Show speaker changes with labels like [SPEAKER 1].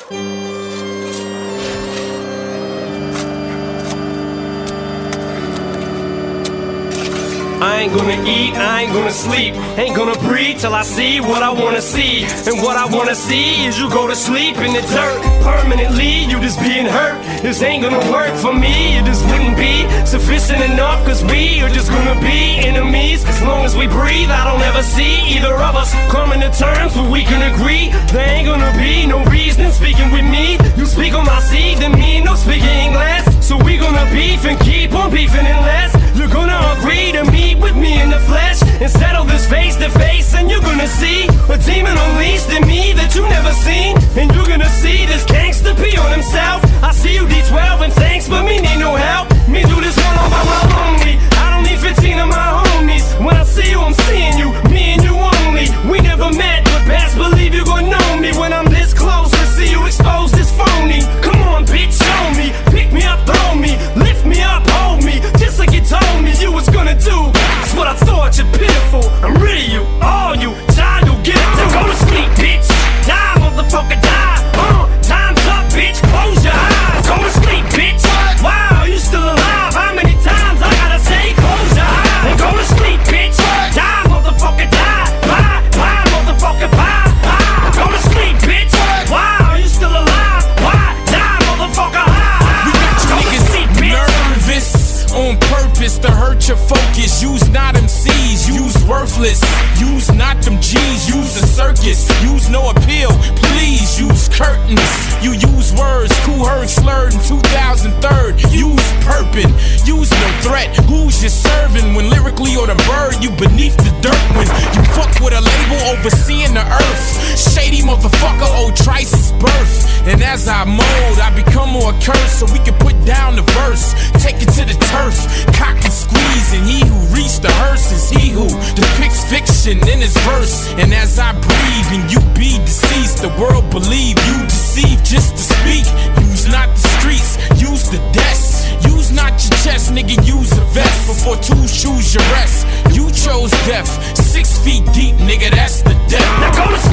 [SPEAKER 1] I ain't gonna eat, I ain't gonna sleep, ain't gonna breathe till I see what I wanna see. And what I wanna see is you go to sleep in the dirt permanently, you just being hurt. This ain't gonna work for me, it just wouldn't be sufficient enough, cause we are just gonna be enemies. As long as we breathe, I don't ever see either of us coming to terms where we can agree. There ain't gonna be no reason speaking with me. You speak on my seed, then me no speaking English. So we gonna beef and keep on beefing unless you're gonna agree to meet with me in the flesh and settle this face to face. And you're gonna see a demon unleashed in me that you never seen. And you're gonna see this gangster pee on himself. I see you D12 and thanks, but me need no help. Me do this one all by my lonely. I don't need 15 of my homies. When I see you, I'm seeing you, me and you only. We never met, but best believe you're gonna know me when I'm this close to see you expose this phony. Come on, bitch, show me. Pick me up, throw me, lift me up, hold me, just like you told me you was gonna do. That's what I thought, you're pitiful. I'm rid of you, all you, child, you'll get it too. Go to sleep, bitch. Die, motherfucker, die. Time's up, bitch. Close your eyes. Go to sleep, bitch. Wow, you still alive? How many times I gotta say close your eyes? And go to sleep, bitch. Die, motherfucker, die. Bye, motherfucker, bye. Go to sleep, bitch. Wow, you still alive? Why? Die, motherfucker,
[SPEAKER 2] We got you niggas nervous on purpose to hurt your focus. Use not MCs, use worthless. Use not them G's, use a circus. Use no appeal, please use curtains. You use words, cool heard slurred in 2003. Use purping, use no threat. Who's you serving when lyrically or the bird? You beneath the dirt when you fuck with a label overseeing the earth. Shady motherfucker, old Trice's birth. And as I mold, I become more cursed so we can put down the verse. Take it to the turf, cock and squeeze. And he who reached the hearse is he who depicts fiction in his verse. And as I breathe and you be deceased, the world believe you deceive just to speak. Use not the streets, use the desk. Use not your chest, nigga, use a vest. Before choose your rest. You chose death, 6 feet deep, nigga, that's the death.
[SPEAKER 1] Now go to